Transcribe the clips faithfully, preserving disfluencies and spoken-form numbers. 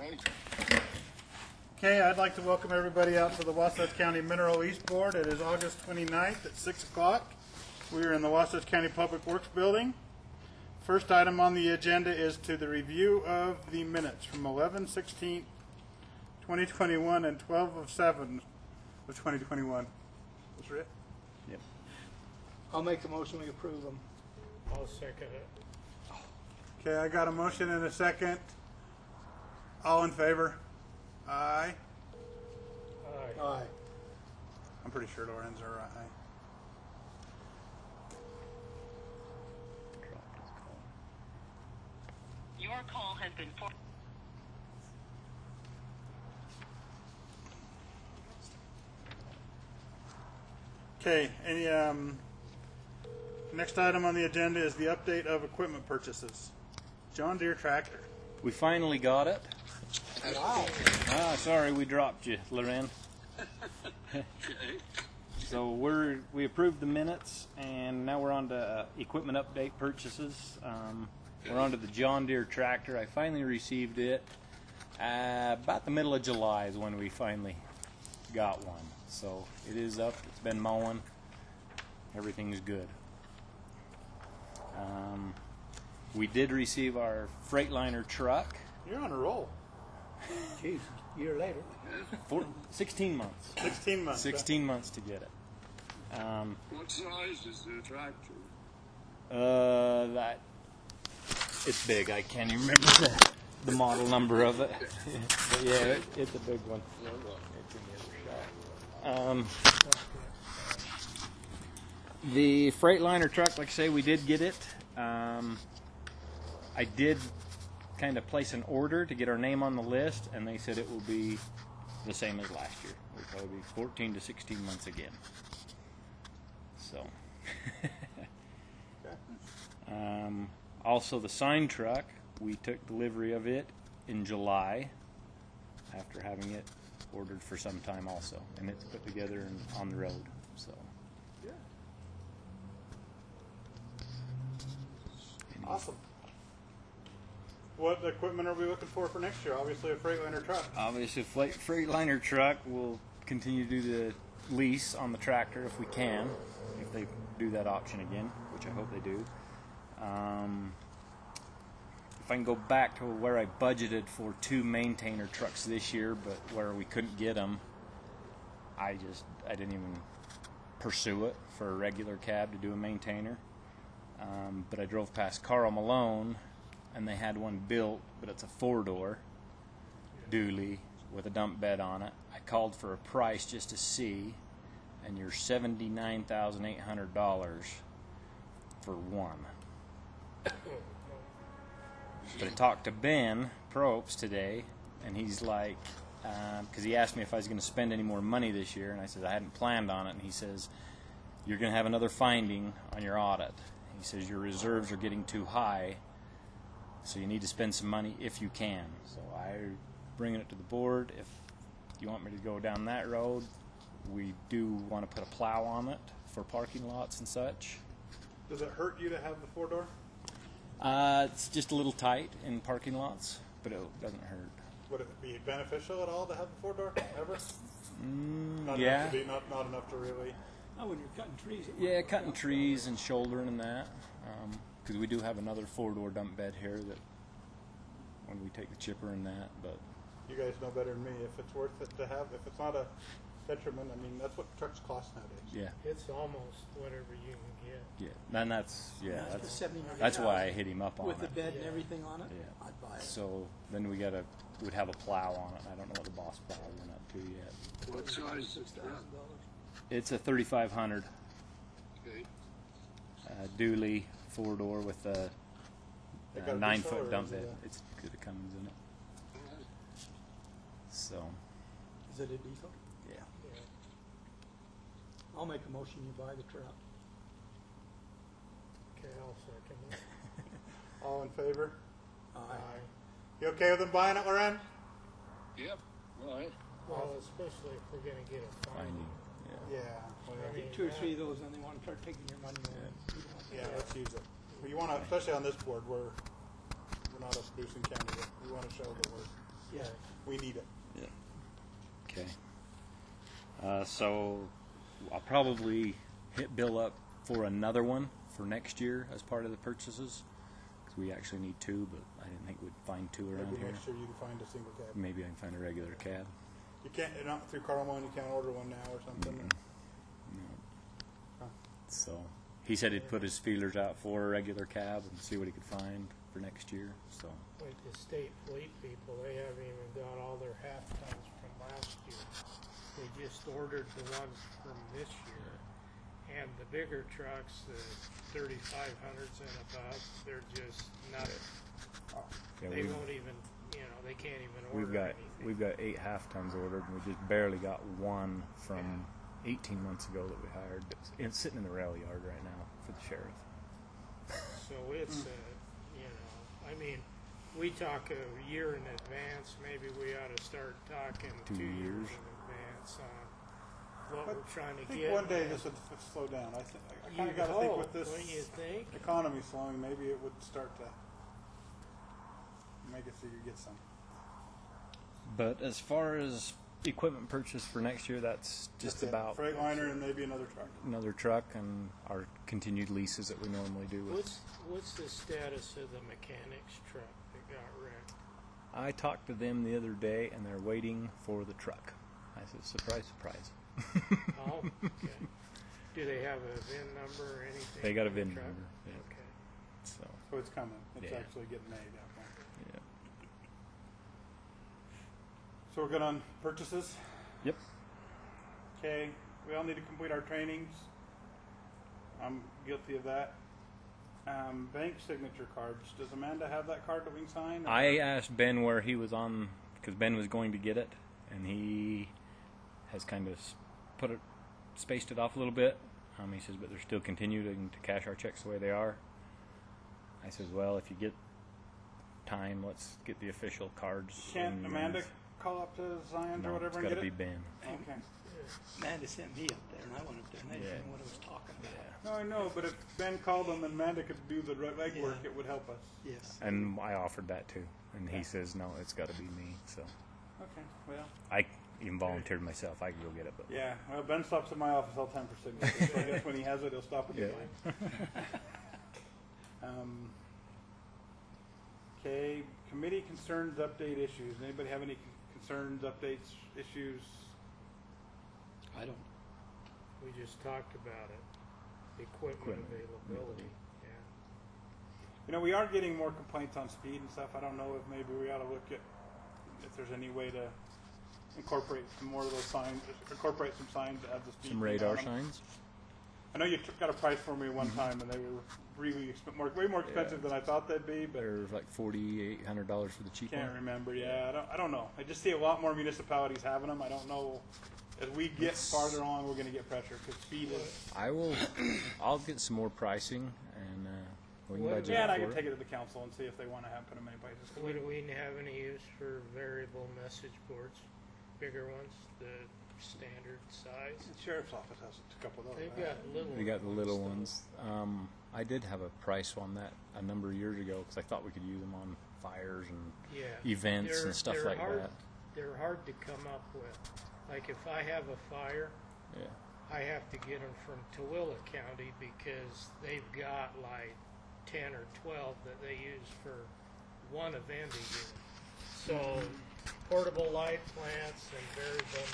Okay, I'd like to welcome everybody out to the Wasatch County Mineral East Board. It is August twenty-ninth at six o'clock. We are in the Wasatch County Public Works Building. First item on the agenda is to the review of the minutes from eleven sixteen twenty twenty-one and twelve of seven of twenty twenty-one. That's right? Yep. I'll make a motion we approve them. I'll second it. Okay, I got a motion and a second. All in favor? Aye. Aye. Aye. I'm pretty sure Lorenz are aye. Your call has been for. Okay, any, um, next item on the agenda is the update of equipment purchases. John Deere tractor. We finally got it. Wow. Ah, sorry, we dropped you, Loren. So we're we approved the minutes, and now we're on to uh, equipment update purchases. Um, we're on to the John Deere tractor. I finally received it uh, about the middle of July is when we finally got one. So it is up. It's been mowing. Everything's good. Um, we did receive our Freightliner truck. You're on a roll. Jeez, a year later. For sixteen months. sixteen months. huh? sixteen months to get it. Um, What size is the tractor? uh, that it's big. I can't even remember the, the model number of it. But yeah, it, it's a big one. Um, the Freightliner truck, like I say, we did get it. Um, I did kind of place an order to get our name on the list, and they said it will be the same as last year. It will probably be fourteen to sixteen months again. So, um, also the sign truck, we took delivery of it in July after having it ordered for some time also, and it's put together and on the road. So, Awesome. What equipment are we looking for for next year? Obviously a Freightliner truck. obviously, Freight- Freightliner truck will continue to do the lease on the tractor if we can, if they do that option again, which I hope they do. Um, if I can go back to where I budgeted for two maintainer trucks this year, but where we couldn't get them, I just I didn't even pursue it for a regular cab to do a maintainer. Um, but I drove past Carl Malone, and they had one built, but it's a four-door dually with a dump bed on it. I called for a price just to see, and you're seventy-nine thousand eight hundred dollars for one. But I talked to Ben Probst today, and he's like, because he asked me if I was going to spend any more money this year, and I said I hadn't planned on it, and he says, you're going to have another finding on your audit. He says your reserves are getting too high, so you need to spend some money if you can. So I'm bringing it to the board. If you want me to go down that road, we do want to put a plow on it for parking lots and such. Does it hurt you to have the four door? Uh, it's just a little tight in parking lots, but it doesn't hurt. Would it be beneficial at all to have the four door ever? Mm, Not yeah. enough to be, not, not enough to really. Oh, when you're cutting trees. it Yeah, might cutting work out. trees and shouldering and that. Because we do have another four-door dump bed here that when we take the chipper and that. But You guys know better than me if it's worth it to have. If it's not a detriment, I mean that's what trucks cost nowadays. yeah, It's almost whatever you can get. yeah. And that's yeah, That's for that's seventy-nine that's why I thousand hit him up on with the it. bed and Yeah. everything on it. Yeah. I'd buy it. So then we gotta we'd have a plow on it. I don't know what the boss plow went up to yet. What size is Six the thousand truck? dollars. It's a thirty-five hundred Okay. uh, dually four door with a, They a got a nine diesel, or foot dump is it bed. a- It's got a Cummins in it. So Is it a diesel? yeah. Yeah. I'll make a motion you buy the truck. Okay, I'll second it. All in favor? Aye. You okay with them buying it, Loren? Yep. All right. Well, especially if we're gonna get it Finding. finding. Yeah. Yeah. Well, I mean, Two or that- three of those, and they want to start taking your money away. You don't want Yeah, that. let's use it. Well, you want to, especially on this board, where we're not a producing county, we want to show that we're Yeah. We need it. Okay. Uh, so I'll probably hit Bill up for another one for next year as part of the purchases. Because we actually need two, but I didn't think we'd find two around Maybe here. next year you can find a single cab. Maybe I can find a regular cab. You can't, not through Carmel, you can't order one now or something. Huh. So he said he'd put his feelers out for a regular cab and see what he could find for next year. So Like the state fleet people, they haven't even got all their half tons from last year. They just ordered the ones from this year. And the bigger trucks, the thirty-five hundreds and above, they're just not, yeah, they we've, won't even, you know, they can't even order we've got anything. we've got eight half tons ordered, and we just barely got one from eighteen months ago that we hired. It's, it's sitting in the rail yard right now for the sheriff. So it's, uh, you know, I mean, we talk a year in advance, maybe we ought to start talking Two two years years. in advance on what But we're trying to I think get. one day this would f- slow down. I, th- I kind You of got to think hope, with this don't you think? economy slowing, maybe it would start to make it so you get some. But as far as equipment purchase for next year, that's just That's it. about Freightliner and maybe another truck. another truck and our continued leases that we normally do. With. What's, what's the status of the mechanic's truck that got wrecked? I talked to them the other day, and they're waiting for the truck. I said, surprise, surprise. Oh, okay. Do they have a V I N number or anything? They got a for V I the N truck? number. Yeah. Okay. So, So it's coming. It's Yeah. actually getting made. Okay. yeah. So we're good on purchases? Yep. Okay. We all need to complete our trainings. I'm guilty of that. Um, bank signature cards. Does Amanda have that card that we can sign? I asked Ben where he was on, because Ben was going to get it, and he has kind of put it, spaced it off a little bit. Um, he says, but they're still continuing to cash our checks the way they are. I says, well, if you get time, let's get the official cards. Can't in Amanda hands. call up to Zions No, or it's whatever got and to get be it? Ben. Okay. Amanda sent me up there, and I went up there, and I didn't Yeah. know what I was talking about. No, I know, but if Ben called them and Amanda could do the re- legwork, Yeah. it would help us. Yes. And I offered that too, and he Okay. says, no, it's got to be me. So Okay. Well. I even volunteered myself. I can go get it, but Yeah. Well, Ben stops at my office all the time for signatures. So I guess when he has it, he'll stop at the Yeah. line. Um. Okay. Committee concerns, update issues. Anybody have any concerns, updates, issues? I don't. We just talked about it. Equipment Equipment availability, yeah. You know, we are getting more complaints on speed and stuff. I don't know if maybe we ought to look at if there's any way to incorporate some more of those signs, incorporate some signs that have the speed. some thing radar on them. signs. I know you t- got a price for me one time, and they were really exp- more, way more expensive Yeah. than I thought they'd be. But They're like forty-eight hundred dollars for the cheap can't one. remember. Yeah, I don't. I don't know. I just see a lot more municipalities having them. I don't know. As we get It's- farther along, we're going to get pressure because speed is. I will. I'll get some more pricing, and uh, we can What- budget Yeah, and I for can it. take it to the council and see if they want to have put them in places. 'Cause we- Would we have any use for variable message boards? Bigger ones, the standard size? The sheriff's office has a couple of those. They've right? got little. We got the little though. ones. Um, I did have a price on that a number of years ago because I thought we could use them on fires and Yeah. events They're- and stuff they're like hard- that. They're hard to come up with. Like if I have a fire, Yeah. I have to get them from Tooele County because they've got like ten or twelve that they use for one event a year. So portable light plants and variable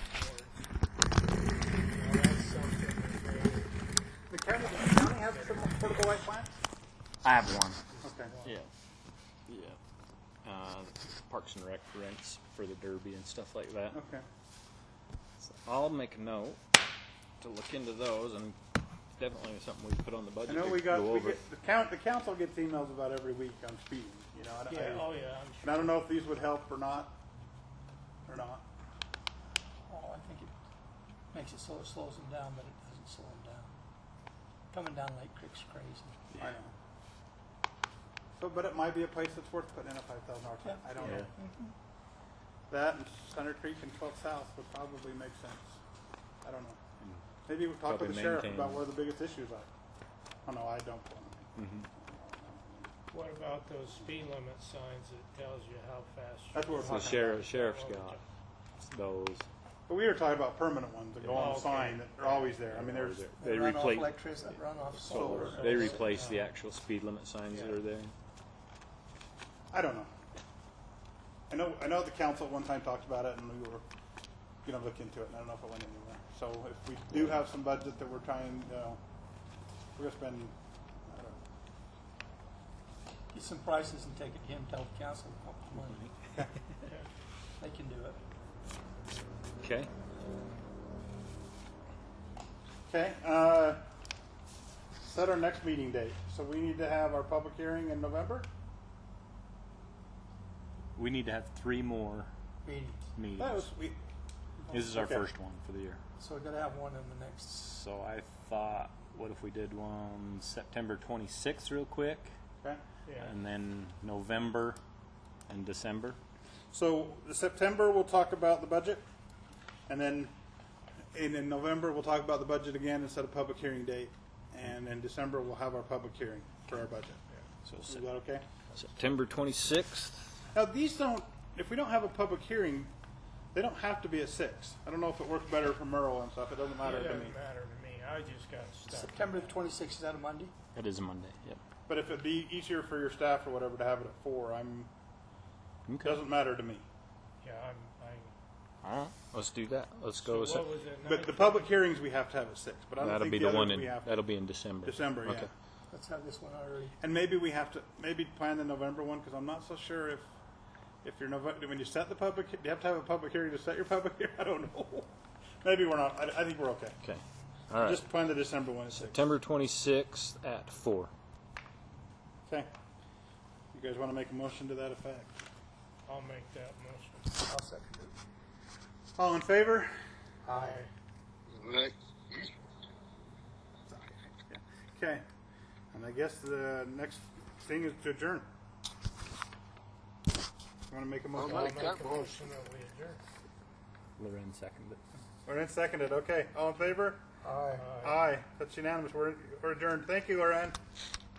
message boards. Well, that's something that they, The county, the county has some portable light plants? I have one. Okay. Yeah. Yeah. Uh, Parks and Rec rents for the Derby and stuff like that. Okay. So I'll make a note to look into those, and definitely something we put on the I budget. know to we got, go we over. get, the count, the council gets emails about every week on speed, you know, I, yeah, I, oh yeah, I'm and sure. I don't know if these would help or not, or not. Oh, I think it makes it so it slows them down, but it doesn't slow them down. Coming down Lake Creek's crazy. I know. So, but it might be a place that's worth putting in a five thousand dollar plan, I don't Yeah. know. That and Center Creek and twelfth South would probably make sense, I don't know. Maybe we'll talk with Probably the sheriff maintain- about where the biggest issues are. Oh no, I don't. Mhm. What about those speed limit signs that tells you how fast? That's what we're The talking sheriff, sheriff's got those. But we were talking about permanent ones that go on the Okay. sign that are always there. I mean, there's, They run off replace electricity, run off solar. solar. They replace the actual speed limit signs that are there. I don't know. I know, I know the council at one time talked about it and we were gonna look into it and I don't know if it went anywhere. So if we do have some budget that we're trying, you know, we're gonna spend, I don't know. Get some prices and take it to him, tell the council how much money. They can do it. Okay. Okay, uh, set our next meeting date. So we need to have our public hearing in November? We need to have three more Meetings. meetings. That was, we, This is our Okay. first one for the year. So we gotta have one in the next, So I thought, what if we did one September twenty-sixth real quick, okay. Yeah. and then November and December? So the September, we'll talk about the budget. And then in, in November, we'll talk about the budget again and set a public hearing date. And in December, we'll have our public hearing for our budget. So Is Sep- that okay? September twenty-sixth. Now, these don't, if we don't have a public hearing, they don't have to be at six. I don't know if it works better for Merle and stuff. It doesn't matter It to doesn't me. matter to me. I just got stuck. September the twenty-sixth, is that a Monday? That is a Monday. Yep. But if it'd be easier for your staff or whatever to have it at four, I'm, Okay. doesn't matter to me. Yeah, I'm, I'm. All right. Let's do that. Let's So go with what Sep- was it? But the nine- public hearings we have to have at six. But I don't That'll think be the, the others one in. we have That'll be in December. December, yeah. Okay. Let's have this one already. And maybe we have to maybe plan the November one because I'm not so sure if if you're Nove- when you set the public, do you have to have a public hearing to set your public hearing? I don't know. Maybe we're not. I, I think we're okay. Okay. All right. Just plan the December one at six. September twenty-sixth at four. Okay. You guys want to make a motion to that effect? I'll make that motion. I'll second it. All in favor? Aye. All right. Okay. And I guess the next thing is to adjourn. You want to make a motion? I'll I'll make make that a motion. motion that we adjourn. Loren seconded. Or then seconded. Okay. All in favor? Aye. Aye. Aye. That's unanimous. We're, we're adjourned. Thank you, Loren.